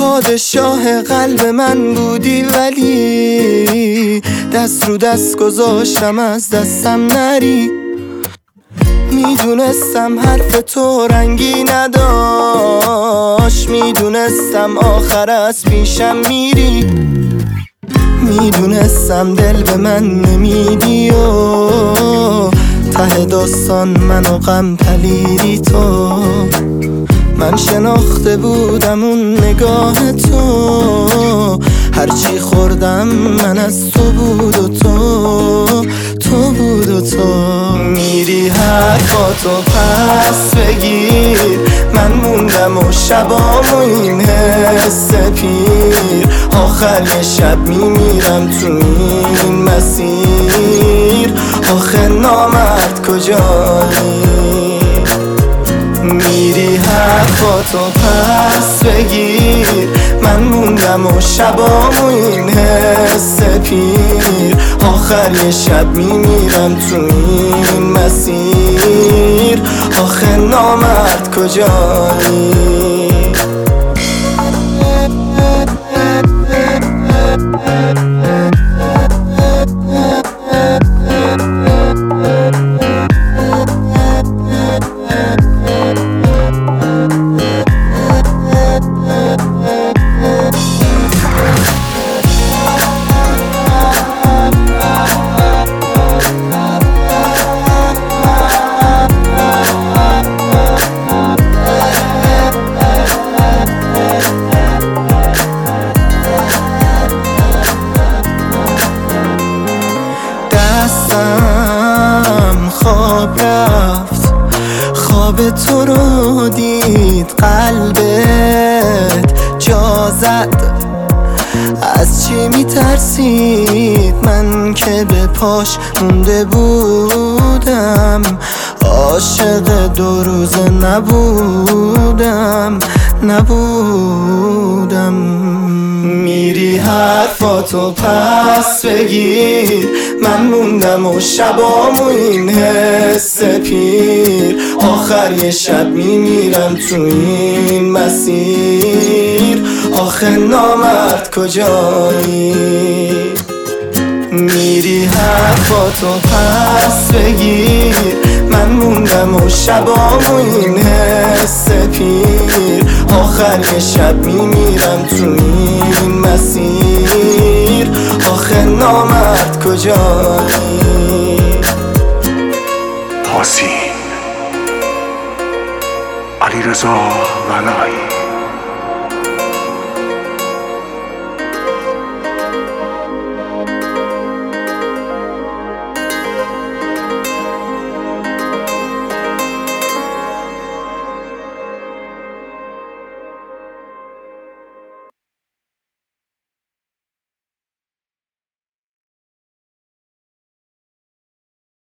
پادشاه قلب من بودی ولی دست رو دست گذاشتم از دستم نری. میدونستم حرف تو رنگی نداشت، میدونستم آخر از پیشم میری، میدونستم دل به من نمیدی و ته داستان منو غم پلیدی تو. من شناخته بودم اون نگاه تو، هرچی خوردم من از تو بود و تو بود و تو. میری حرفاتو پس بگیر، من موندم و شبام و این حس پیر. آخر یه شب میمیرم تو این مسیر، آخه نامرد کجایی؟ میری حرفاتو پس بگیر، من موندم و شبام و این حس پیر. آخر یه شب میمیرم تو این مسیر، آخه نامرد کجایی؟ خواب رفت، خواب تو رو دید، قلبت جا زد. از چی میترسید من که به پاش مونده بودم؟ عاشق 2 روزه نبودم. میری حرفاتو پس بگیر، من موندم و شبام و این حس پیر. آخر یه شب میمیرم تو این مسیر، آخه نامرد کجایی؟ میری حرفاتو پس بگیر، من موندم و شبام و این حس پیر. آخر یه شب میمیرم تو این مسیر، آخه نامرد کجایی؟ حسین علیرضا ولایی.